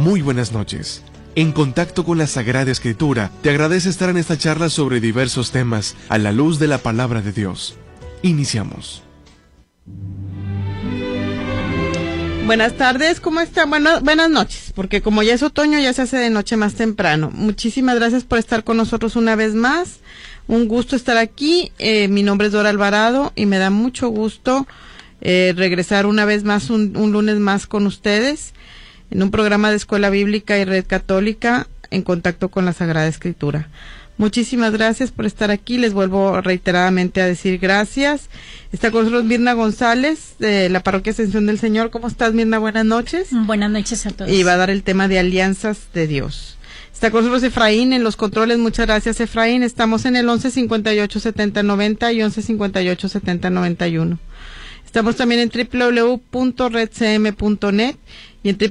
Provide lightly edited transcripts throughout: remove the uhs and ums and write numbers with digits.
Muy buenas noches. En contacto con la Sagrada Escritura, te agradece estar en esta charla sobre diversos temas a la luz de la Palabra de Dios. Iniciamos. Buenas tardes, ¿cómo están? Bueno, buenas noches, porque como ya es otoño, ya se hace de noche más temprano. Muchísimas gracias por estar con nosotros una vez más. Un gusto estar aquí. Mi nombre es Dora Alvarado y me da mucho gusto regresar una vez más, un lunes más con ustedes, en un programa de Escuela Bíblica y Red Católica en contacto con la Sagrada Escritura. Muchísimas gracias por estar aquí. Les vuelvo reiteradamente a decir gracias. Está con nosotros Mirna González, de la Parroquia Ascensión del Señor. ¿Cómo estás, Mirna? Buenas noches. Buenas noches a todos. Y va a dar el tema de alianzas de Dios. Está con nosotros Efraín en los controles. Muchas gracias, Efraín. Estamos en el 1158-7090 y 1158-7091. Estamos también en www.redcm.net y en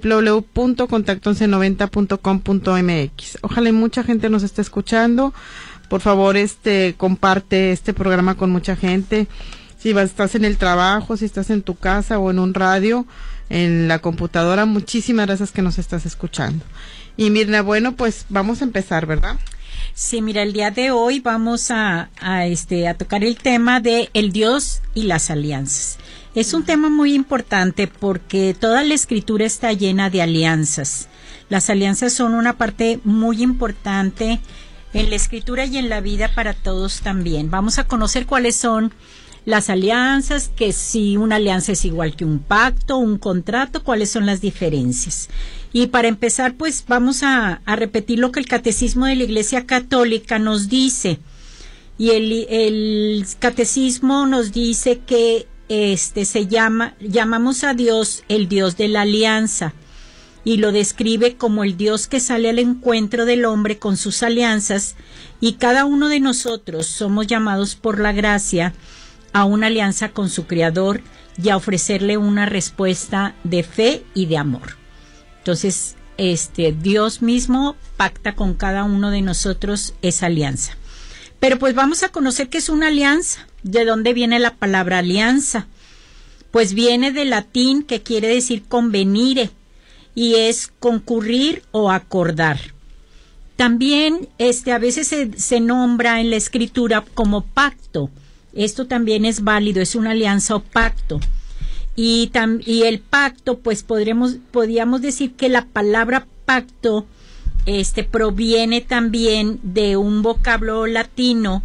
www.contacto1190.com.mx. Ojalá y mucha gente nos esté escuchando. Por favor, comparte este programa con mucha gente. Si estás en el trabajo, si estás en tu casa o en un radio, en la computadora, muchísimas gracias que nos estás escuchando. Y Mirna, bueno, pues vamos a empezar, ¿verdad? Sí, mira, el día de hoy vamos a tocar el tema de el Dios y las alianzas. Es un tema muy importante porque toda la Escritura está llena de alianzas. Las alianzas son una parte muy importante en la Escritura y en la vida para todos también. Vamos a conocer cuáles son las alianzas, que si una alianza es igual que un pacto, un contrato, cuáles son las diferencias. Y para empezar, pues vamos a repetir lo que el Catecismo de la Iglesia Católica nos dice. Y el Catecismo nos dice que llamamos a Dios el Dios de la alianza, y lo describe como el Dios que sale al encuentro del hombre con sus alianzas, y cada uno de nosotros somos llamados por la gracia a una alianza con su Creador y a ofrecerle una respuesta de fe y de amor. Entonces, Dios mismo pacta con cada uno de nosotros esa alianza. Pero pues vamos a conocer qué es una alianza. ¿De dónde viene la palabra alianza? Pues viene del latín, que quiere decir convenire, y es concurrir o acordar. También a veces se nombra en la Escritura como pacto. Esto también es válido, es una alianza o pacto. Y el pacto, pues podríamos decir que la palabra pacto proviene también de un vocablo latino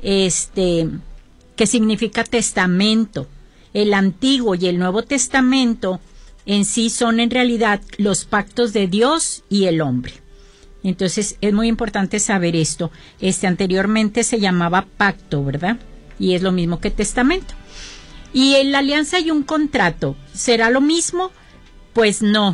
que significa testamento. El Antiguo y el Nuevo Testamento en sí son en realidad los pactos de Dios y el hombre. Entonces es muy importante saber esto. Anteriormente se llamaba pacto, ¿verdad? Y es lo mismo que testamento. Y en la alianza y un contrato, ¿será lo mismo? Pues no.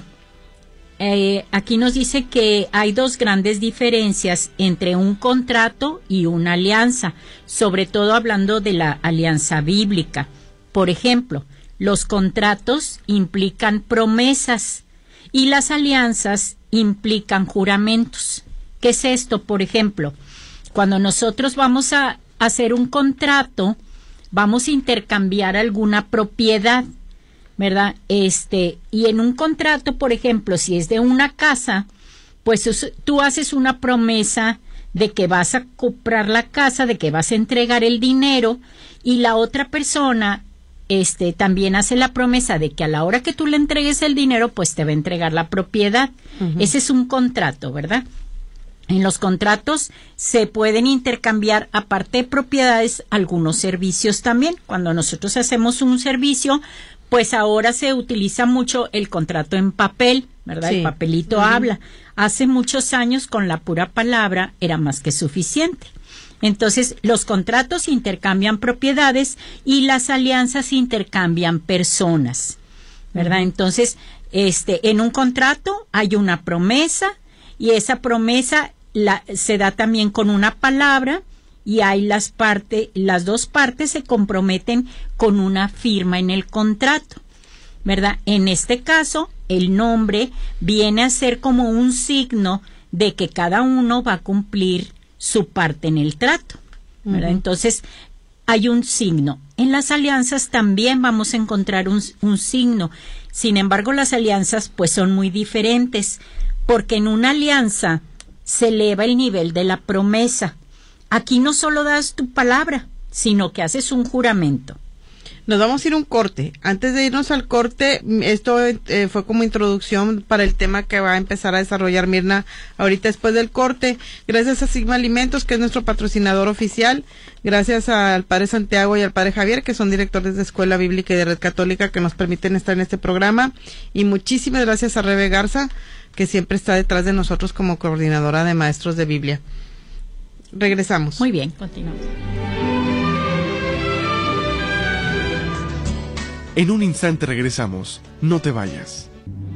Aquí nos dice que hay dos grandes diferencias entre un contrato y una alianza, sobre todo hablando de la alianza bíblica. Por ejemplo, los contratos implican promesas y las alianzas implican juramentos. ¿Qué es esto? Por ejemplo, cuando nosotros vamos a hacer un contrato, vamos a intercambiar alguna propiedad, ¿verdad? Y en un contrato, por ejemplo, si es de una casa, pues tú haces una promesa de que vas a comprar la casa, de que vas a entregar el dinero, y la otra persona también hace la promesa de que a la hora que tú le entregues el dinero, pues te va a entregar la propiedad. Uh-huh. Ese es un contrato, ¿verdad? En los contratos se pueden intercambiar, aparte de propiedades, algunos servicios también. Cuando nosotros hacemos un servicio, pues ahora se utiliza mucho el contrato en papel, ¿verdad? Sí. El papelito habla. Hace muchos años, con la pura palabra era más que suficiente. Entonces, los contratos intercambian propiedades y las alianzas intercambian personas, ¿verdad? Entonces, en un contrato hay una promesa, y esa promesa se da también con una palabra, y hay las dos partes se comprometen con una firma en el contrato, ¿verdad? En este caso, el nombre viene a ser como un signo de que cada uno va a cumplir su parte en el trato, ¿verdad? Uh-huh. Entonces, hay un signo. En las alianzas también vamos a encontrar un signo. Sin embargo, las alianzas pues son muy diferentes, porque en una alianza se eleva el nivel de la promesa. Aquí no solo das tu palabra, sino que haces un juramento. Nos vamos a ir a un corte. Antes de irnos al corte, esto fue como introducción para el tema que va a empezar a desarrollar Mirna ahorita después del corte. Gracias a Sigma Alimentos, que es nuestro patrocinador oficial. Gracias al Padre Santiago y al Padre Javier, que son directores de Escuela Bíblica y de Red Católica, que nos permiten estar en este programa. Y muchísimas gracias a Rebe Garza, que siempre está detrás de nosotros como coordinadora de maestros de Biblia. Regresamos. Muy bien, continuamos. En un instante regresamos. No te vayas.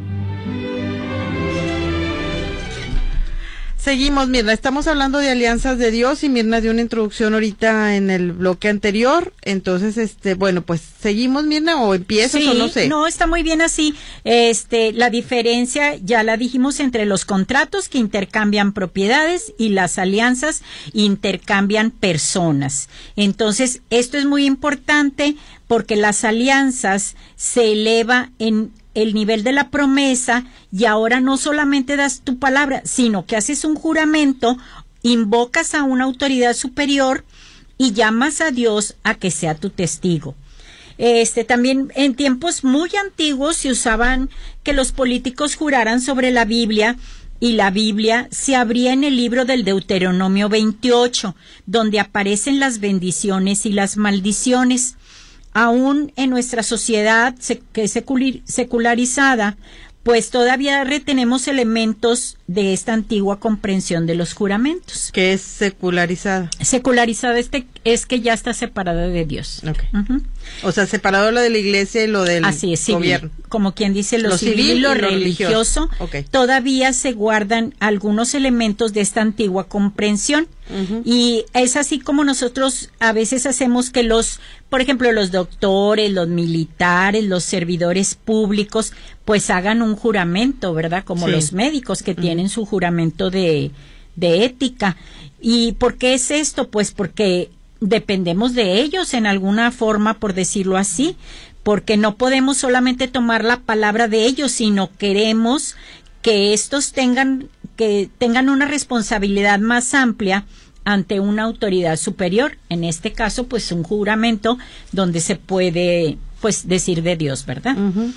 Seguimos, Mirna. Estamos hablando de alianzas de Dios y Mirna dio una introducción ahorita en el bloque anterior. Entonces, bueno, pues seguimos, Mirna, o empiezas o no sé. No, está muy bien así. La diferencia ya la dijimos entre los contratos que intercambian propiedades y las alianzas intercambian personas. Entonces, esto es muy importante porque las alianzas se eleva en el nivel de la promesa y ahora no solamente das tu palabra, sino que haces un juramento, invocas a una autoridad superior y llamas a Dios a que sea tu testigo. También en tiempos muy antiguos se usaban que los políticos juraran sobre la Biblia, y la Biblia se abría en el libro del Deuteronomio 28, donde aparecen las bendiciones y las maldiciones. Aún en nuestra sociedad que es secularizada, pues todavía retenemos elementos de esta antigua comprensión de los juramentos. ¿Qué es secularizada? Secularizada es que ya está separada de Dios. Okay. O sea, separado lo de la iglesia y lo del gobierno. Como quien dice, lo civil y lo religioso. Okay. Todavía se guardan algunos elementos de esta antigua comprensión. Y es así como nosotros a veces hacemos que por ejemplo, los doctores, los militares, los servidores públicos, pues hagan un juramento, ¿verdad? Como los médicos que tienen su juramento de ética. ¿Y por qué es esto? Pues porque dependemos de ellos en alguna forma, por decirlo así, porque no podemos solamente tomar la palabra de ellos, sino queremos que estos tengan una responsabilidad más amplia ante una autoridad superior, en este caso pues un juramento donde se puede pues decir de Dios, ¿verdad?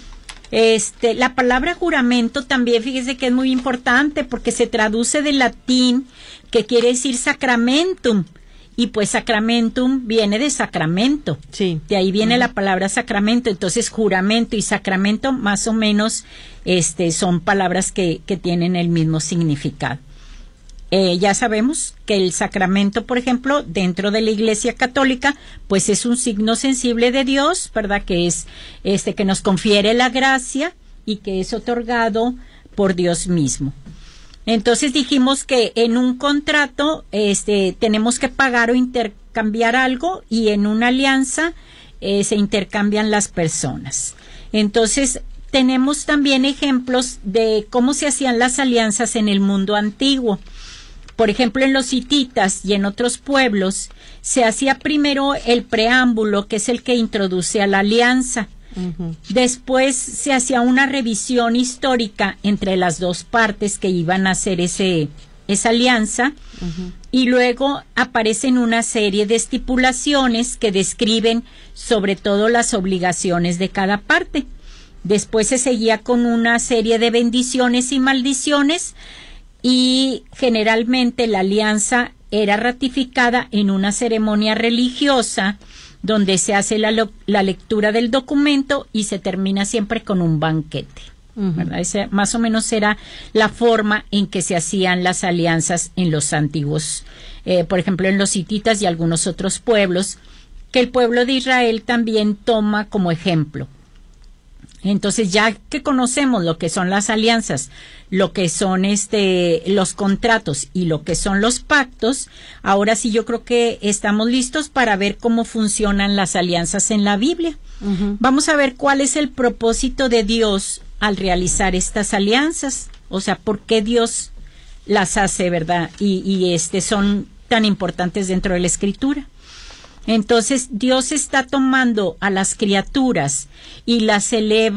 La palabra juramento también, fíjese que es muy importante porque se traduce del latín, que quiere decir sacramentum, y pues sacramentum viene de sacramento. Sí. De ahí viene la palabra sacramento. Entonces juramento y sacramento más o menos son palabras que tienen el mismo significado. Ya sabemos que el sacramento, por ejemplo, dentro de la Iglesia Católica, pues es un signo sensible de Dios, ¿verdad? Que es que nos confiere la gracia y que es otorgado por Dios mismo. Entonces dijimos que en un contrato tenemos que pagar o intercambiar algo, y en una alianza se intercambian las personas. Entonces tenemos también ejemplos de cómo se hacían las alianzas en el mundo antiguo. Por ejemplo, en los hititas y en otros pueblos se hacía primero el preámbulo, que es el que introduce a la alianza. Después se hacía una revisión histórica entre las dos partes que iban a hacer esa alianza, y luego aparecen una serie de estipulaciones que describen sobre todo las obligaciones de cada parte. Después se seguía con una serie de bendiciones y maldiciones, y generalmente la alianza era ratificada en una ceremonia religiosa donde se hace la lectura del documento y se termina siempre con un banquete. ¿Verdad? Esa más o menos era la forma en que se hacían las alianzas en los antiguos, por ejemplo en los hititas y algunos otros pueblos, que el pueblo de Israel también toma como ejemplo. Entonces, ya que conocemos lo que son las alianzas, lo que son los contratos y lo que son los pactos, ahora sí yo creo que estamos listos para ver cómo funcionan las alianzas en la Biblia. Vamos a ver cuál es el propósito de Dios al realizar estas alianzas, o sea, por qué Dios las hace, ¿verdad? Y son tan importantes dentro de la Escritura. Entonces Dios está tomando a las criaturas y las eleva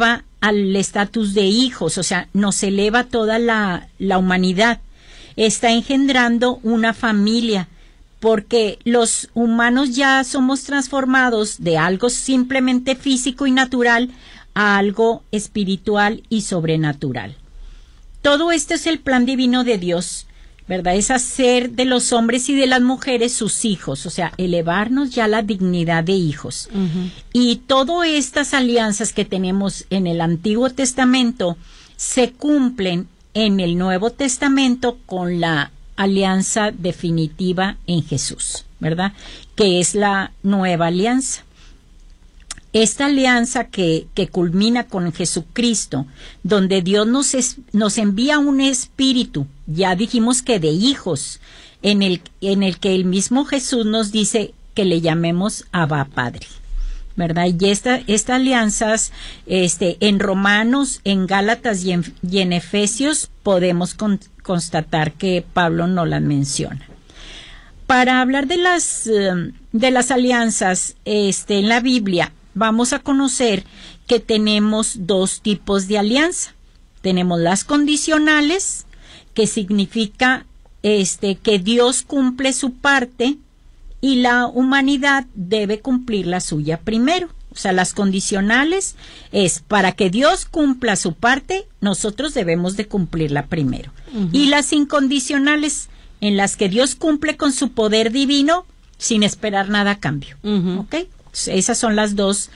al estatus de hijos, o sea, nos eleva toda la humanidad. Está engendrando una familia, porque los humanos ya somos transformados de algo simplemente físico y natural a algo espiritual y sobrenatural. Todo esto es el plan divino de Dios, ¿verdad? Es hacer de los hombres y de las mujeres sus hijos, o sea, elevarnos ya a la dignidad de hijos. Y todas estas alianzas que tenemos en el Antiguo Testamento se cumplen en el Nuevo Testamento con la alianza definitiva en Jesús, ¿verdad? Que es la nueva alianza. Esta alianza que culmina con Jesucristo, donde Dios nos envía un espíritu, ya dijimos que de hijos, en el que el mismo Jesús nos dice que le llamemos Abba Padre, ¿verdad? Y estas alianzas, en Romanos, en Gálatas y en Efesios podemos constatar que Pablo no las menciona. Para hablar de las alianzas, en la Biblia, vamos a conocer que tenemos dos tipos de alianza. Tenemos las condicionales, que significa que Dios cumple su parte y la humanidad debe cumplir la suya primero. O sea, las condicionales es para que Dios cumpla su parte, nosotros debemos de cumplirla primero. Y las incondicionales, en las que Dios cumple con su poder divino sin esperar nada a cambio. ¿Ok? Esas son las dos,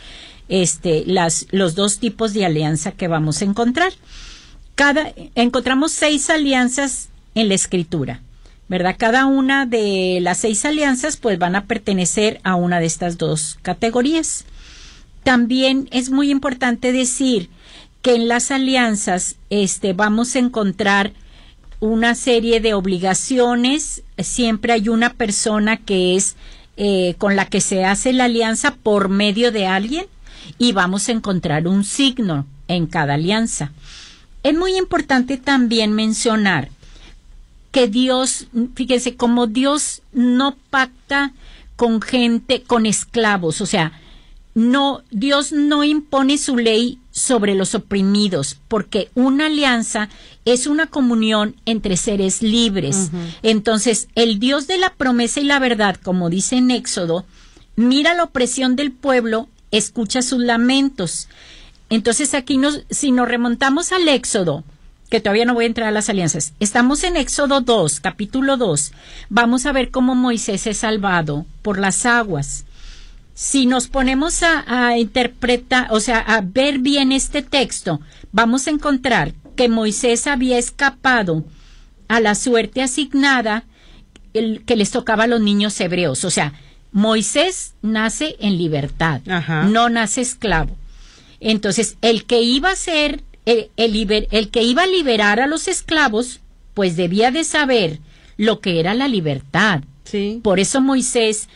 los dos tipos de alianza que vamos a encontrar. Encontramos 6 alianzas en la Escritura, ¿verdad? Cada una de las 6 alianzas pues van a pertenecer a una de estas dos categorías. También es muy importante decir que en las alianzas vamos a encontrar una serie de obligaciones. Siempre hay una persona que es con la que se hace la alianza por medio de alguien, y vamos a encontrar un signo en cada alianza. Es muy importante también mencionar que Dios, fíjense, como Dios no pacta con gente, con esclavos, o sea, Dios no impone su ley sobre los oprimidos, porque una alianza es una comunión entre seres libres. Entonces, el Dios de la promesa y la verdad, como dice en Éxodo, mira la opresión del pueblo, escucha sus lamentos. Entonces, aquí si nos remontamos al Éxodo, que todavía no voy a entrar a las alianzas, estamos en Éxodo 2, capítulo 2, vamos a ver cómo Moisés es salvado por las aguas. Si nos ponemos a interpretar, o sea, a ver bien este texto, vamos a encontrar que Moisés había escapado a la suerte asignada que les tocaba a los niños hebreos. O sea, Moisés nace en libertad, no nace esclavo. Entonces, el que iba a ser, el que iba a liberar a los esclavos, pues debía de saber lo que era la libertad. Sí. Por eso Moisés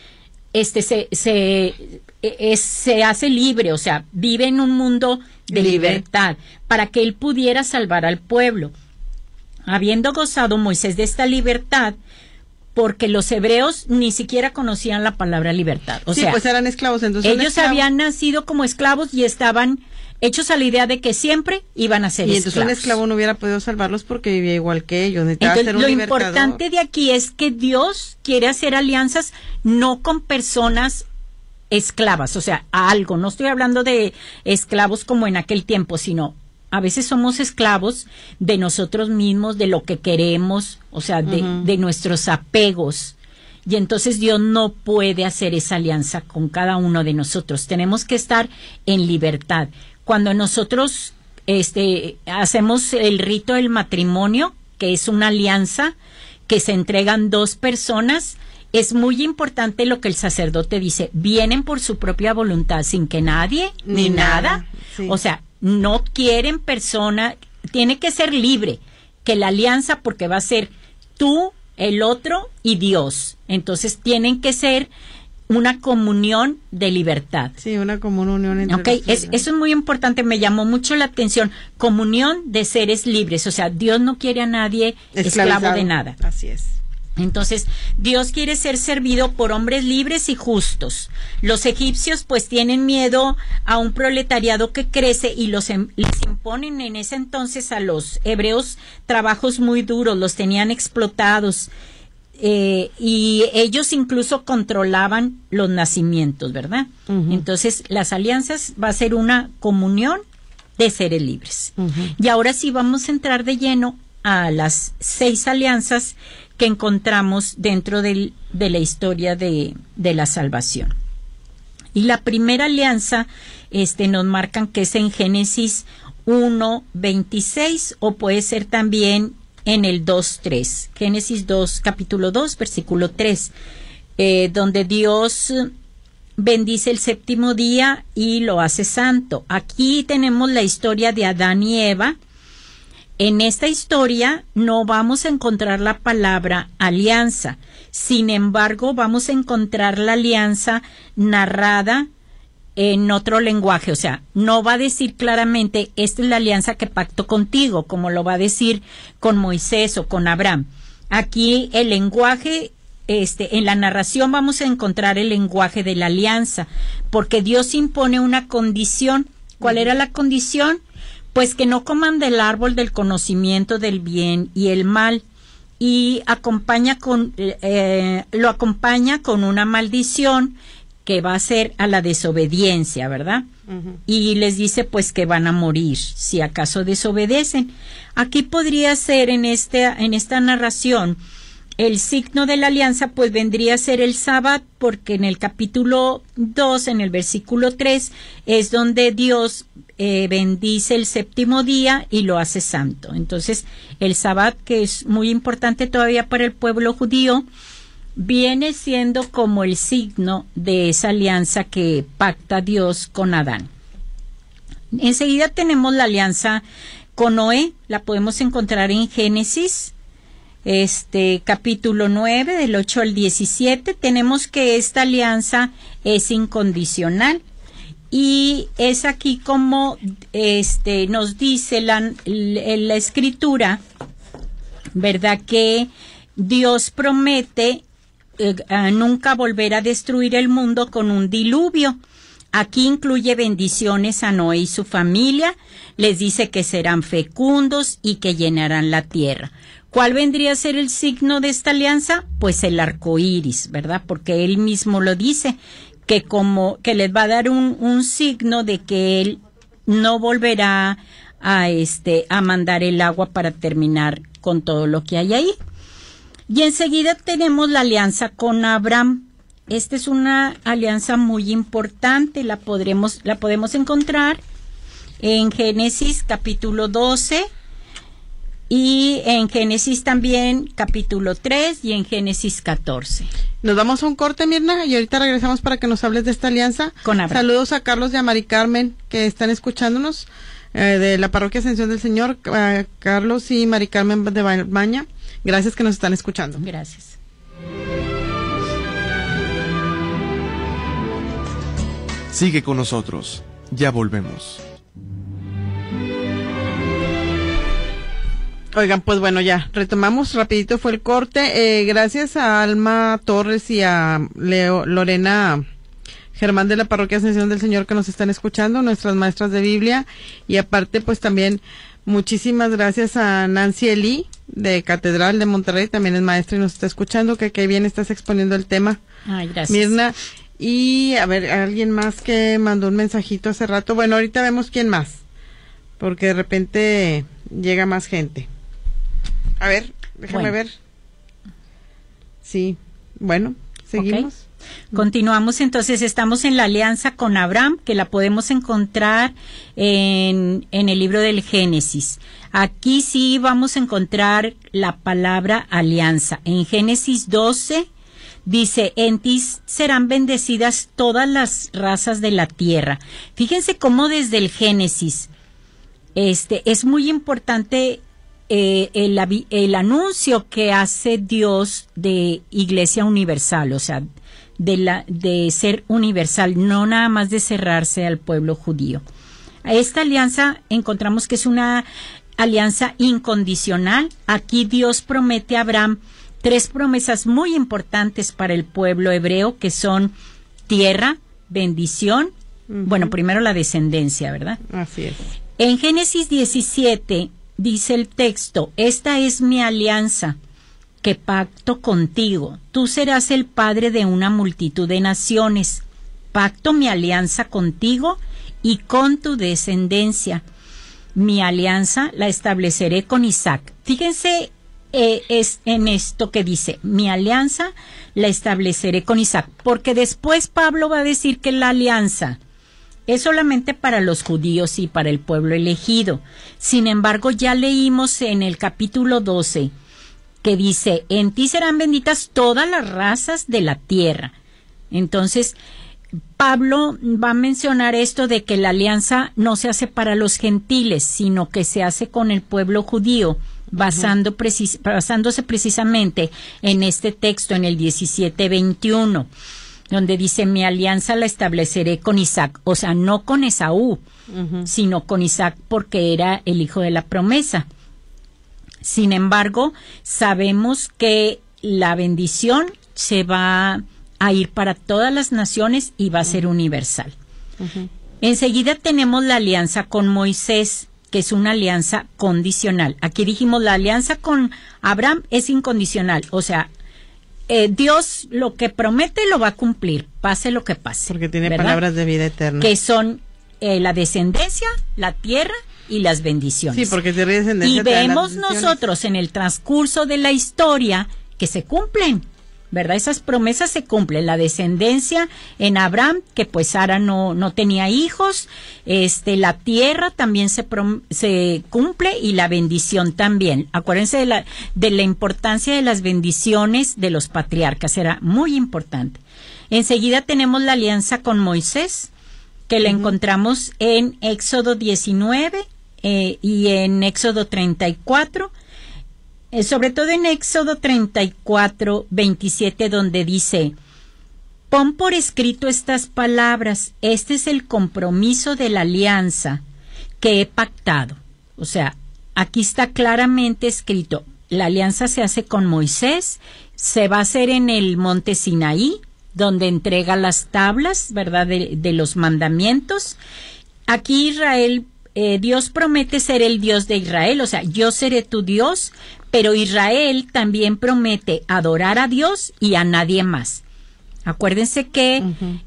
se hace libre, o sea, vive en un mundo de libertad, para que él pudiera salvar al pueblo. Habiendo gozado Moisés de esta libertad, porque los hebreos ni siquiera conocían la palabra libertad. O sea, pues eran esclavos. Entonces ellos habían nacido como esclavos y estaban hechos a la idea de que siempre iban a ser esclavos. Y entonces un esclavo no hubiera podido salvarlos porque vivía igual que ellos. Entonces, lo importante de aquí es que Dios quiere hacer alianzas no con personas esclavas, o sea, a algo. No estoy hablando de esclavos como en aquel tiempo, sino a veces somos esclavos de nosotros mismos, de lo que queremos, o sea, de nuestros apegos. Y entonces Dios no puede hacer esa alianza con cada uno de nosotros. Tenemos que estar en libertad. Cuando nosotros hacemos el rito del matrimonio, que es una alianza que se entregan 2 personas, es muy importante lo que el sacerdote dice. Vienen por su propia voluntad, sin que nadie ni nada. Sí. O sea, no quieren persona, tiene que ser libre, que la alianza, porque va a ser tú, el otro y Dios. Entonces tienen que ser una comunión de libertad. Sí, una comunión entre eso es muy importante, me llamó mucho la atención. Comunión de seres libres, o sea, Dios no quiere a nadie esclavo de nada. Así es. Entonces, Dios quiere ser servido por hombres libres y justos. Los egipcios pues tienen miedo a un proletariado que crece y les imponen en ese entonces a los hebreos trabajos muy duros, los tenían explotados y ellos incluso controlaban los nacimientos, ¿verdad? Entonces, las alianzas va a ser una comunión de seres libres. Y ahora sí vamos a entrar de lleno a las 6 alianzas que encontramos dentro de la historia de la salvación. Y la primera alianza nos marcan que es en Génesis 1:26 o puede ser también en el 2:3. Génesis 2, capítulo 2, versículo 3, donde Dios bendice el séptimo día y lo hace santo. Aquí tenemos la historia de Adán y Eva. En esta historia no vamos a encontrar la palabra alianza. Sin embargo, vamos a encontrar la alianza narrada en otro lenguaje. O sea, no va a decir claramente, esta es la alianza que pacto contigo, como lo va a decir con Moisés o con Abraham. Aquí el lenguaje, en la narración vamos a encontrar el lenguaje de la alianza, porque Dios impone una condición. ¿Cuál era la condición? Pues que no coman del árbol del conocimiento del bien y el mal, y lo acompaña con una maldición que va a ser a la desobediencia, ¿verdad? Y les dice pues que van a morir si acaso desobedecen. Aquí podría ser en esta narración el signo de la alianza, pues vendría a ser el sábado, porque en el capítulo 2, en el versículo 3, es donde Dios bendice el séptimo día y lo hace santo. Entonces, el sábado, que es muy importante todavía para el pueblo judío, viene siendo como el signo de esa alianza que pacta Dios con Adán. Enseguida tenemos la alianza con Noé, la podemos encontrar en Génesis capítulo 9, del 8 al 17, tenemos que esta alianza es incondicional y es aquí como nos dice la escritura, ¿verdad? Que Dios promete nunca volver a destruir el mundo con un diluvio. Aquí incluye bendiciones a Noé y su familia, les dice que serán fecundos y que llenarán la tierra. ¿Cuál vendría a ser el signo de esta alianza? Pues el arco iris, ¿verdad? Porque él mismo lo dice, que les va a dar un signo de que él no volverá a mandar el agua para terminar con todo lo que hay ahí. Y enseguida tenemos la alianza con Abraham. Esta es una alianza muy importante, la podemos encontrar en Génesis capítulo 12, y en Génesis también capítulo 3 y en Génesis 14. Nos vamos a un corte, Mirna, y ahorita regresamos para que nos hables de esta alianza. Con Abraham. Saludos a Carlos y a Mari Carmen que están escuchándonos de la Parroquia Ascensión del Señor, Carlos y Mari Carmen de Balmaña. Gracias que nos están escuchando. Gracias. Sigue con nosotros. Ya volvemos. Oigan, pues bueno, ya retomamos, rapidito fue el corte. Gracias a Alma Torres y a Lorena Germán de la Parroquia Ascensión del Señor que nos están escuchando, nuestras maestras de Biblia. Y aparte, pues también muchísimas gracias a Nancy Eli de Catedral de Monterrey, también es maestra y nos está escuchando, que bien estás exponiendo el tema. Ay, gracias. Mirna, y a ver, alguien más que mandó un mensajito hace rato. Bueno, ahorita vemos quién más, porque de repente llega más gente. A ver, déjame ver. Sí, bueno, seguimos. Okay. Continuamos, entonces estamos en la alianza con Abraham, que la podemos encontrar en el libro del Génesis. Aquí sí vamos a encontrar la palabra alianza. En Génesis 12 dice, en ti serán bendecidas todas las razas de la tierra. Fíjense cómo desde el Génesis es muy importante el anuncio que hace Dios de Iglesia Universal, o sea, de ser universal, no nada más de cerrarse al pueblo judío. Esta alianza encontramos que es una alianza incondicional. Aquí Dios promete a Abraham 3 promesas muy importantes para el pueblo hebreo, que son tierra, bendición, bueno, primero la descendencia, ¿verdad? Así es. En Génesis 17 dice el texto: esta es mi alianza que pacto contigo, tú serás el padre de una multitud de naciones, pacto mi alianza contigo y con tu descendencia, mi alianza la estableceré con Isaac. Fíjense, es en esto que dice, mi alianza la estableceré con Isaac, porque después Pablo va a decir que la alianza es solamente para los judíos y para el pueblo elegido. Sin embargo, ya leímos en el capítulo 12 que dice, en ti serán benditas todas las razas de la tierra. Entonces, Pablo va a mencionar esto de que la alianza no se hace para los gentiles, sino que se hace con el pueblo judío, basándose precisamente en este texto, en el 17:21, donde dice, mi alianza la estableceré con Isaac, o sea, no con Esaú, sino con Isaac, porque era el hijo de la promesa. Sin embargo, sabemos que la bendición se va a ir para todas las naciones y va a ser universal. Enseguida tenemos la alianza con Moisés, que es una alianza condicional. Aquí dijimos, la alianza con Abraham es incondicional, o sea, Dios lo que promete lo va a cumplir, pase lo que pase. Porque tiene, ¿verdad?, palabras de vida eterna. Que son la descendencia, la tierra y las bendiciones. Sí, porque si eres descendencia, y vemos nosotros en el transcurso de la historia que se cumplen, ¿verdad? Esas promesas se cumplen. La descendencia en Abraham, que pues Sara no tenía hijos, la tierra también se cumple, y la bendición también. Acuérdense de la importancia de las bendiciones de los patriarcas, era muy importante. Enseguida tenemos la alianza con Moisés, que la encontramos en Éxodo 19 y en Éxodo 34, sobre todo en Éxodo 34, 27, donde dice, pon por escrito estas palabras, este es el compromiso de la alianza que he pactado. O sea, aquí está claramente escrito, la alianza se hace con Moisés, se va a hacer en el monte Sinaí, donde entrega las tablas, ¿verdad?, de los mandamientos. Aquí Israel, Dios promete ser el Dios de Israel, o sea, yo seré tu Dios, pero Israel también promete adorar a Dios y a nadie más. Acuérdense que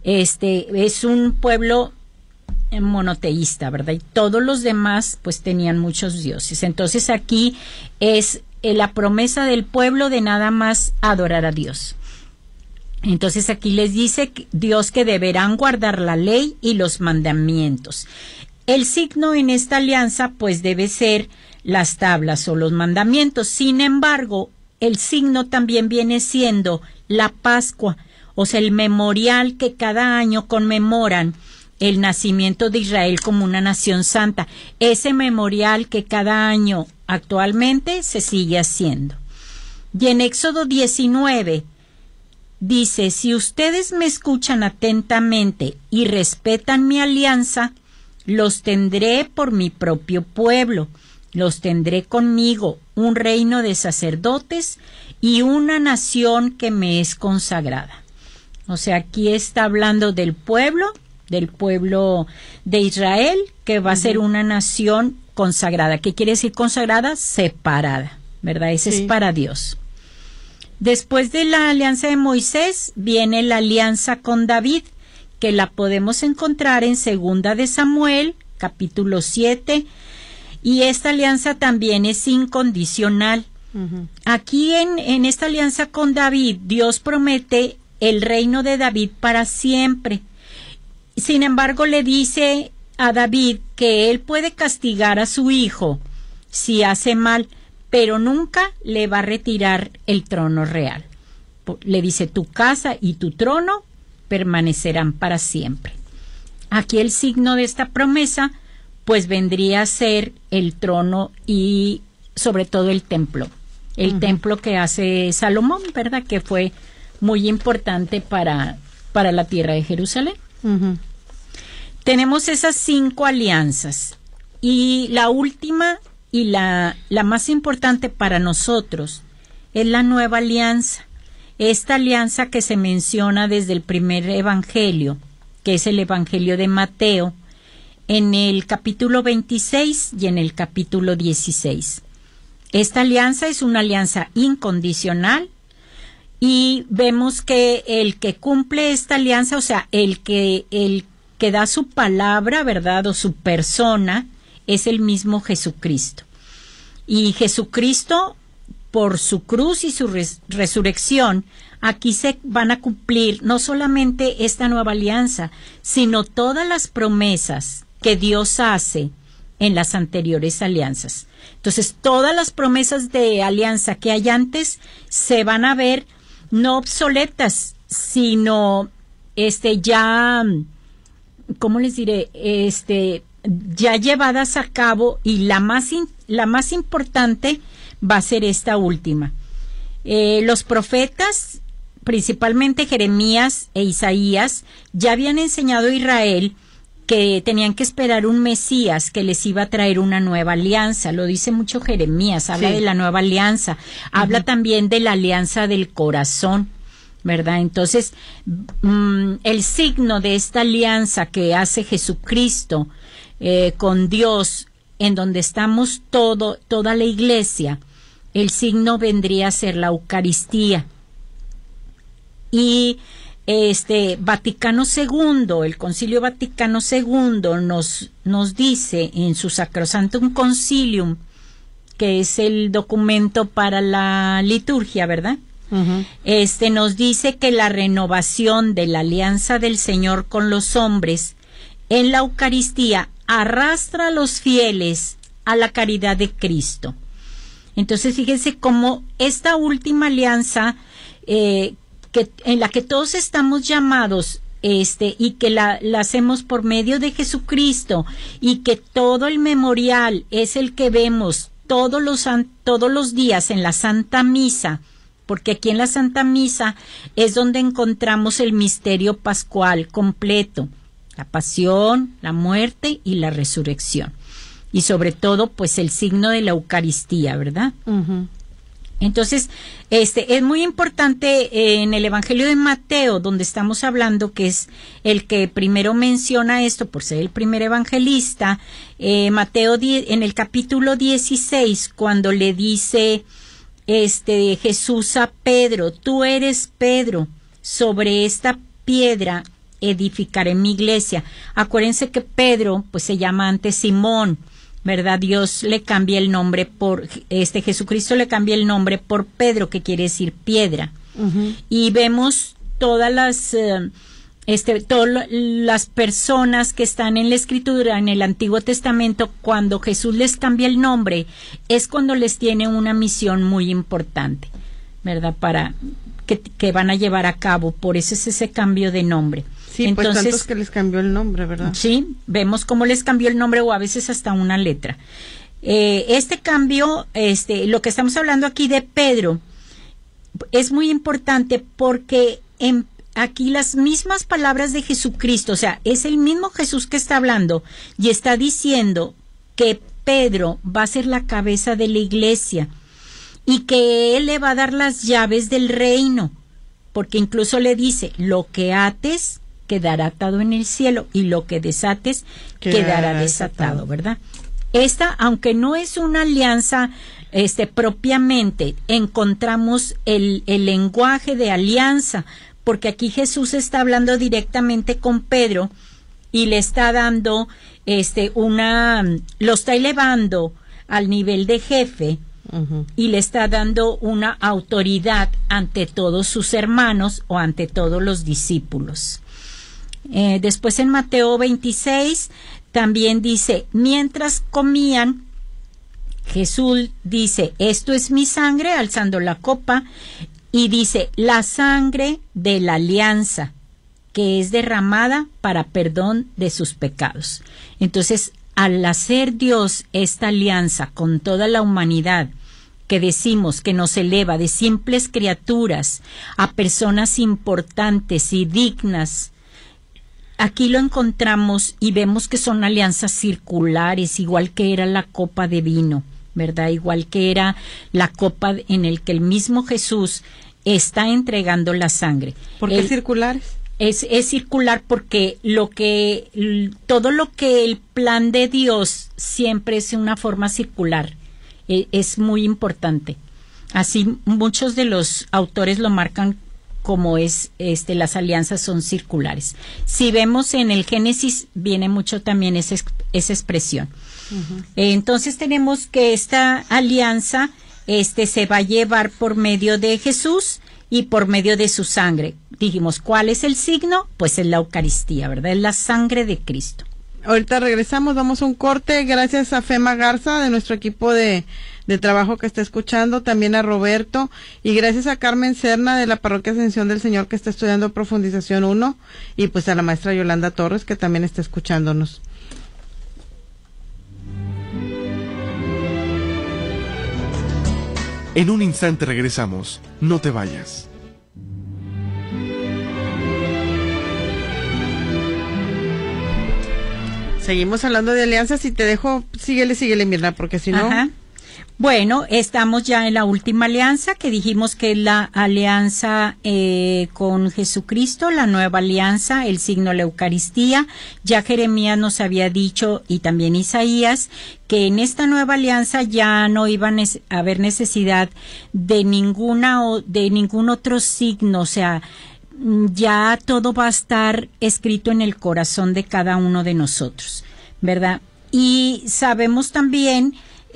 es un pueblo monoteísta, ¿verdad? Y todos los demás pues tenían muchos dioses. Entonces aquí es la promesa del pueblo de nada más adorar a Dios. Entonces aquí les dice Dios que deberán guardar la ley y los mandamientos. El signo en esta alianza pues debe ser las tablas o los mandamientos. Sin embargo, el signo también viene siendo la Pascua, o sea, el memorial que cada año conmemoran el nacimiento de Israel como una nación santa. Ese memorial que cada año actualmente se sigue haciendo. Y en Éxodo 19 dice, si ustedes me escuchan atentamente y respetan mi alianza, los tendré por mi propio pueblo, los tendré conmigo, un reino de sacerdotes y una nación que me es consagrada. O sea, aquí está hablando del pueblo de Israel, que va a ser una nación consagrada. ¿Qué quiere decir consagrada? Separada, ¿verdad? Ese es para Dios. Después de la alianza de Moisés, viene la alianza con David, que la podemos encontrar en 2 de Samuel, capítulo 7, y esta alianza también es incondicional. Aquí en esta alianza con David, Dios promete el reino de David para siempre. Sin embargo, le dice a David que él puede castigar a su hijo si hace mal, pero nunca le va a retirar el trono real. Le dice, tu casa y tu trono permanecerán para siempre. Aquí el signo de esta promesa pues vendría a ser el trono y sobre todo el templo. El templo que hace Salomón, ¿verdad? Que fue muy importante para la tierra de Jerusalén. Tenemos esas 5 alianzas. Y la última y la más importante para nosotros es la nueva alianza. Esta alianza que se menciona desde el primer evangelio, que es el evangelio de Mateo, en el capítulo 26 y en el capítulo 16. Esta alianza es una alianza incondicional y vemos que el que cumple esta alianza, o sea, el que da su palabra, ¿verdad?, o su persona, es el mismo Jesucristo. Y Jesucristo, por su cruz y su resurrección, aquí se van a cumplir no solamente esta nueva alianza, sino todas las promesas que Dios hace en las anteriores alianzas. Entonces, todas las promesas de alianza que hay antes se van a ver no obsoletas, sino ya, ¿cómo les diré? Ya llevadas a cabo, y la más importante va a ser esta última. Los profetas, principalmente Jeremías e Isaías, ya habían enseñado a Israel que tenían que esperar un Mesías que les iba a traer una nueva alianza. Lo dice mucho Jeremías, habla de la nueva alianza, habla también de la alianza del corazón, ¿verdad? Entonces, el signo de esta alianza que hace Jesucristo con Dios, en donde estamos toda la iglesia, el signo vendría a ser la Eucaristía. Y Vaticano II, el Concilio Vaticano II nos dice en su Sacrosanctum Concilium, que es el documento para la liturgia, ¿verdad? Nos dice que la renovación de la alianza del Señor con los hombres en la Eucaristía arrastra a los fieles a la caridad de Cristo. Entonces, fíjense cómo esta última alianza en la que todos estamos llamados, y que la hacemos por medio de Jesucristo, y que todo el memorial es el que vemos todos los días en la Santa Misa, porque aquí en la Santa Misa es donde encontramos el misterio pascual completo, la pasión, la muerte y la resurrección, y sobre todo pues el signo de la Eucaristía, ¿verdad? Entonces, es muy importante en el Evangelio de Mateo, donde estamos hablando, que es el que primero menciona esto, por ser el primer evangelista, Mateo en el capítulo 16, cuando le dice Jesús a Pedro: tú eres Pedro, sobre esta piedra edificaré mi iglesia. Acuérdense que Pedro, pues se llama antes Simón, ¿verdad? Dios le cambia el nombre Jesucristo le cambia el nombre por Pedro, que quiere decir piedra. Y vemos todas las personas que están en la Escritura, en el Antiguo Testamento, cuando Jesús les cambia el nombre, es cuando les tiene una misión muy importante, ¿verdad? Para que van a llevar a cabo. Por eso es ese cambio de nombre. Sí, entonces, pues tantos que les cambió el nombre, ¿verdad? Sí, vemos cómo les cambió el nombre, o a veces hasta una letra. Este cambio, lo que estamos hablando aquí de Pedro, es muy importante porque aquí las mismas palabras de Jesucristo, o sea, es el mismo Jesús que está hablando y está diciendo que Pedro va a ser la cabeza de la iglesia y que él le va a dar las llaves del reino, porque incluso le dice: lo que ates quedará atado en el cielo, y lo que desates quedará desatado, ¿verdad? Esta, aunque no es una alianza propiamente, encontramos el lenguaje de alianza, porque aquí Jesús está hablando directamente con Pedro y le está dando lo está elevando al nivel de jefe, y le está dando una autoridad ante todos sus hermanos o ante todos los discípulos. Después en Mateo 26 también dice: mientras comían, Jesús dice: esto es mi sangre, alzando la copa, y dice: la sangre de la alianza, que es derramada para perdón de sus pecados. Entonces, al hacer Dios esta alianza con toda la humanidad, que decimos que nos eleva de simples criaturas a personas importantes y dignas, aquí lo encontramos y vemos que son alianzas circulares, igual que era la copa de vino, ¿verdad? Igual que era la copa en el que el mismo Jesús está entregando la sangre. ¿Por qué circulares? Es circular porque todo lo que el plan de Dios siempre es una forma circular. Es muy importante. Así muchos de los autores lo marcan como las alianzas son circulares. Si vemos en el Génesis, viene mucho también esa expresión. Uh-huh. Entonces tenemos que esta alianza se va a llevar por medio de Jesús y por medio de su sangre. Dijimos, ¿cuál es el signo? Pues es la Eucaristía, ¿verdad? Es la sangre de Cristo. Ahorita regresamos, vamos a un corte. Gracias a Fema Garza de nuestro equipo de trabajo que está escuchando, también a Roberto, y gracias a Carmen Serna de la Parroquia Ascensión del Señor que está estudiando Profundización 1, y pues a la maestra Yolanda Torres que también está escuchándonos. En un instante regresamos, no te vayas. Seguimos hablando de alianzas y te dejo, síguele Mirna, porque si no... Ajá. Bueno, estamos ya en la última alianza, que dijimos que es la alianza con Jesucristo, la nueva alianza, el signo de la Eucaristía. Ya Jeremías nos había dicho, y también Isaías, que en esta nueva alianza ya no iba a haber necesidad de ningún otro signo, o sea, ya todo va a estar escrito en el corazón de cada uno de nosotros, ¿verdad? Y sabemos también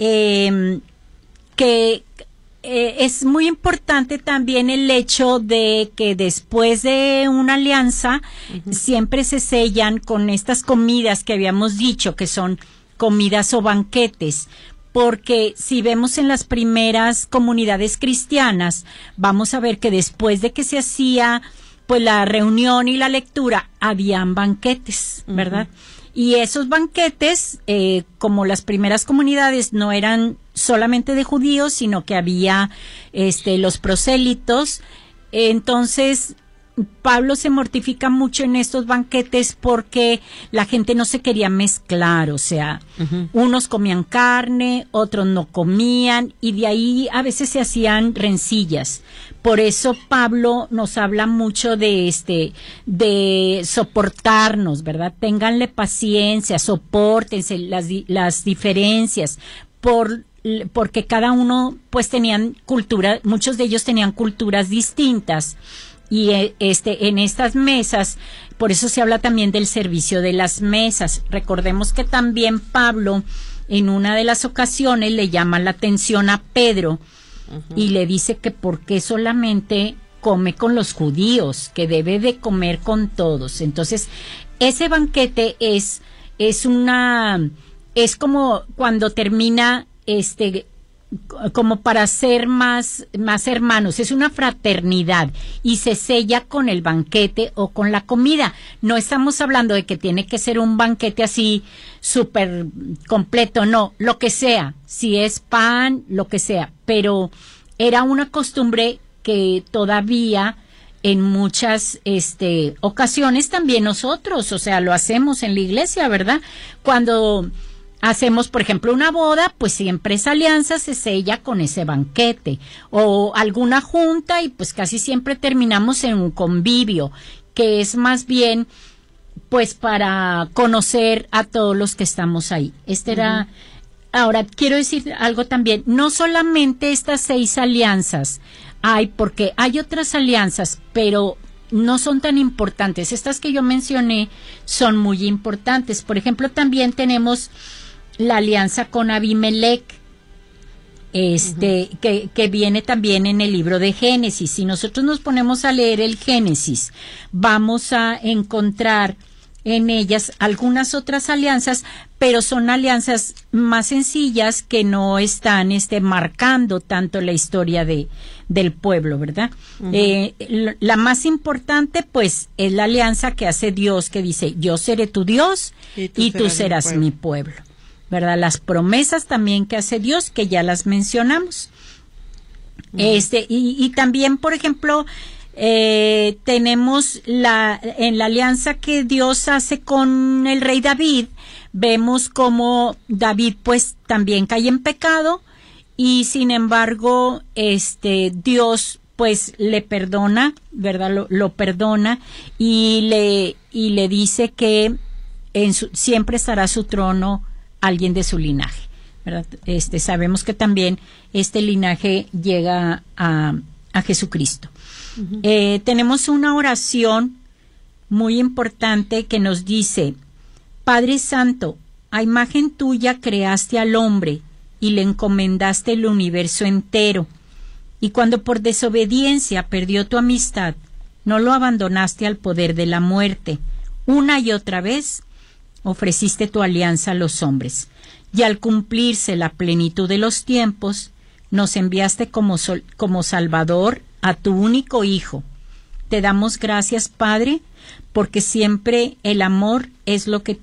que es muy importante también el hecho de que después de una alianza, uh-huh, siempre se sellan con estas comidas que habíamos dicho, que son comidas o banquetes, porque si vemos en las primeras comunidades cristianas, vamos a ver que después de que se hacía pues la reunión y la lectura, habían banquetes, ¿verdad? Uh-huh. Y esos banquetes, como las primeras comunidades no eran solamente de judíos, sino que había los prosélitos, entonces Pablo se mortifica mucho en estos banquetes porque la gente no se quería mezclar, o sea, uh-huh, unos comían carne, otros no comían, y de ahí a veces se hacían rencillas. Por eso Pablo nos habla mucho de soportarnos, ¿verdad? Ténganle paciencia, sopórtense las diferencias, porque cada uno pues tenían cultura, muchos de ellos tenían culturas distintas. Y en estas mesas, por eso se habla también del servicio de las mesas. Recordemos que también Pablo en una de las ocasiones le llama la atención a Pedro, uh-huh, y le dice que por qué solamente come con los judíos, que debe de comer con todos. Entonces, ese banquete es como cuando termina como para ser más hermanos, es una fraternidad y se sella con el banquete o con la comida. No estamos hablando de que tiene que ser un banquete así súper completo, no, lo que sea, si es pan, lo que sea, pero era una costumbre que todavía en muchas ocasiones también nosotros, o sea, lo hacemos en la iglesia, ¿verdad? Cuando hacemos, por ejemplo, una boda, pues siempre esa alianza se sella con ese banquete, o alguna junta, y pues casi siempre terminamos en un convivio, que es más bien pues para conocer a todos los que estamos ahí. Era. Ahora, quiero decir algo también, no solamente estas 6 alianzas porque hay otras alianzas, pero no son tan importantes. Estas que yo mencioné son muy importantes. Por ejemplo, también tenemos la alianza con Abimelech, uh-huh, que viene también en el libro de Génesis. Si nosotros nos ponemos a leer el Génesis, vamos a encontrar en ellas algunas otras alianzas, pero son alianzas más sencillas que no están marcando tanto la historia del pueblo, ¿verdad? Uh-huh. La más importante, pues, es la alianza que hace Dios, que dice, yo seré tu Dios y tú serás mi pueblo. ¿Verdad? Las promesas también que hace Dios, que ya las mencionamos. Uh-huh. Y también, por ejemplo, tenemos en la alianza que Dios hace con el rey David, vemos como David pues también cae en pecado, y sin embargo, Dios pues le perdona, ¿verdad? Lo perdona y le dice que siempre estará a su trono alguien de su linaje, ¿verdad? Sabemos que también este linaje llega a Jesucristo. Uh-huh. Tenemos una oración muy importante que nos dice: Padre Santo, a imagen tuya creaste al hombre y le encomendaste el universo entero, y cuando por desobediencia perdió tu amistad, no lo abandonaste al poder de la muerte. Una y otra vez ofreciste tu alianza a los hombres, y al cumplirse la plenitud de los tiempos, nos enviaste como Salvador a tu único Hijo. Te damos gracias, Padre, porque siempre el amor es lo que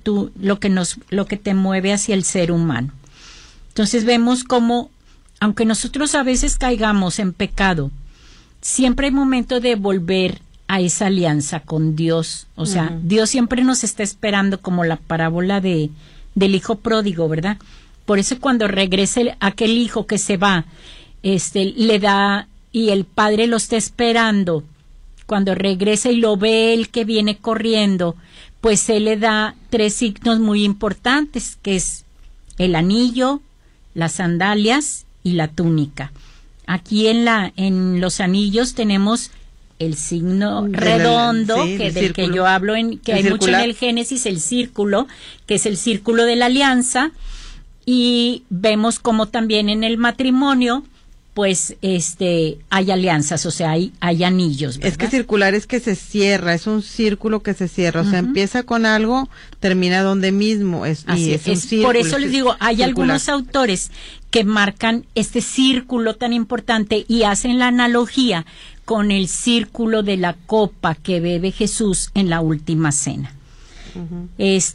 te mueve hacia el ser humano. Entonces vemos cómo, aunque nosotros a veces caigamos en pecado, siempre hay momento de volver a esa alianza con Dios. O sea, uh-huh. Dios siempre nos está esperando, como la parábola del hijo pródigo, ¿verdad? Por eso cuando regrese aquel hijo que se va, le da, y el padre lo está esperando. Cuando regresa y lo ve él que viene corriendo, pues él le da 3 signos muy importantes, que es el anillo, las sandalias y la túnica. Aquí en los anillos tenemos el signo redondo, que yo hablo, que hay mucho en el Génesis, el círculo, que es el círculo de la alianza, y vemos como también en el matrimonio, pues hay alianzas, o sea, hay anillos, ¿verdad? Es que circular es que se cierra, es un círculo que se cierra, o sea, empieza con algo, termina donde mismo, es un círculo. Por eso les digo, hay algunos autores que marcan este círculo tan importante y hacen la analogía con el círculo de la copa que bebe Jesús en la última cena. Uh-huh.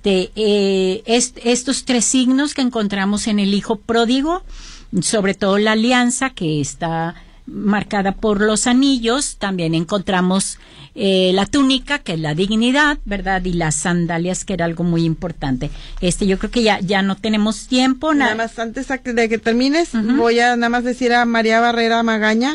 Estos 3 signos que encontramos en el hijo pródigo, sobre todo la alianza, que está marcada por los anillos, también encontramos la túnica, que es la dignidad, ¿verdad? Y las sandalias, que era algo muy importante. Yo creo que ya no tenemos tiempo. Nada más, antes de que termines, uh-huh. Voy a nada más decir a María Barrera Magaña,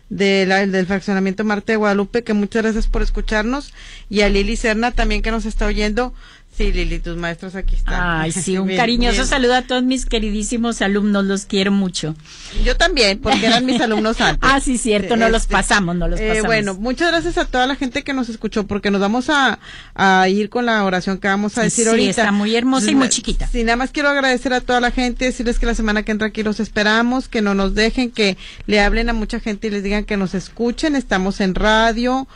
del fraccionamiento Marte de Guadalupe, que muchas gracias por escucharnos, y a Lili Serna también, que nos está oyendo. Sí, Lili, tus maestros aquí están. Ay, sí, un cariñoso saludo a todos mis queridísimos alumnos, los quiero mucho. Yo también, porque eran mis alumnos antes. Ah, sí, cierto, no los pasamos. Bueno, muchas gracias a toda la gente que nos escuchó, porque nos vamos a ir con la oración que vamos a decir ahorita. Sí, está muy hermosa y muy chiquita. Sí, nada más quiero agradecer a toda la gente, decirles que la semana que entra aquí los esperamos, que no nos dejen, que le hablen a mucha gente y les digan que nos escuchen. Estamos en radio,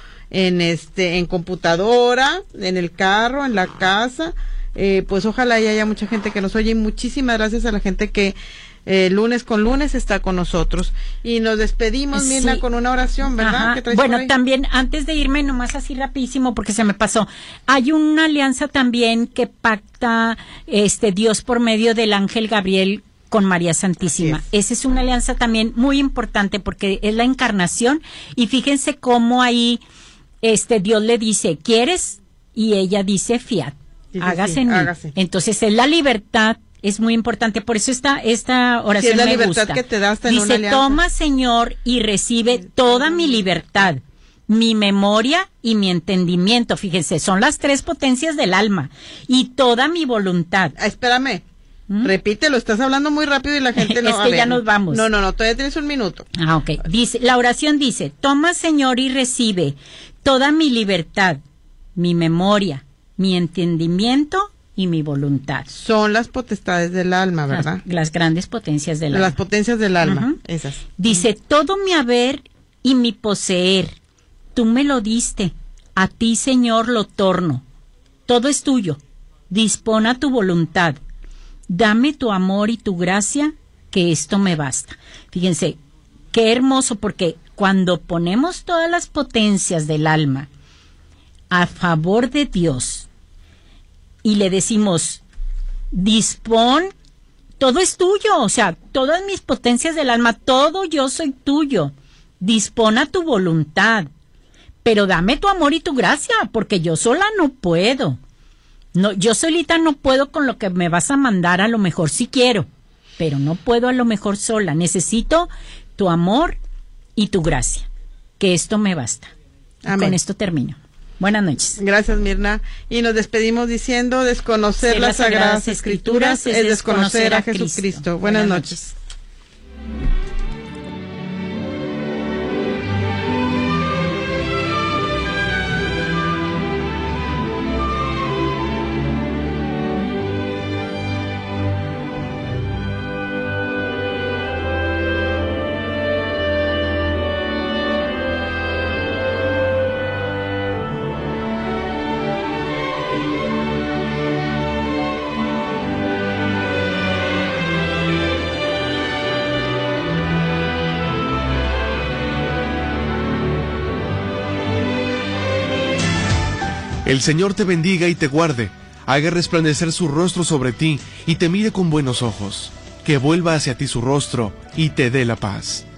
en computadora, en el carro, en la casa, pues ojalá y haya mucha gente que nos oye, y muchísimas gracias a la gente que lunes con lunes está con nosotros. Y nos despedimos, Mirna, sí, con una oración, ¿verdad? ¿Qué traes bueno, por ahí? También, antes de irme, nomás así rapidísimo, porque se me pasó, hay una alianza también que pacta Dios por medio del ángel Gabriel con María Santísima. Esa es una alianza también muy importante, porque es la encarnación, y fíjense cómo ahí Dios le dice, ¿quieres? Y ella dice, fiat, hágase en mí. Hágase. Entonces es la libertad, es muy importante, por eso esta oración es la me libertad gusta. Que te da hasta en dice, una alianza. Toma, Señor, y recibe toda mi libertad, mi memoria y mi entendimiento. Fíjense, son las 3 potencias del alma, y toda mi voluntad. Espérame. Repítelo, estás hablando muy rápido y la gente no... Es que ya nos vamos. No, todavía tienes un minuto. Ok. Dice, la oración dice, toma, Señor, y recibe toda mi libertad, mi memoria, mi entendimiento y mi voluntad. Son las potestades del alma, ¿verdad? Las grandes potencias del alma. Las potencias del alma, esas. Dice, todo mi haber y mi poseer, tú me lo diste, a ti, Señor, lo torno. Todo es tuyo, dispón a tu voluntad. Dame tu amor y tu gracia, que esto me basta. Fíjense, qué hermoso, porque cuando ponemos todas las potencias del alma a favor de Dios y le decimos, dispón, todo es tuyo, o sea, todas mis potencias del alma, todo yo soy tuyo, dispón a tu voluntad, pero dame tu amor y tu gracia, porque yo sola no puedo. No, yo solita no puedo con lo que me vas a mandar, a lo mejor sí quiero, pero no puedo a lo mejor sola. Necesito tu amor y tu gracia, que esto me basta. Amén. Con esto termino. Buenas noches. Gracias, Mirna. Y nos despedimos diciendo, desconocer las Sagradas Escrituras es desconocer a Jesucristo. Buenas noches. El Señor te bendiga y te guarde, haga resplandecer su rostro sobre ti y te mire con buenos ojos, que vuelva hacia ti su rostro y te dé la paz.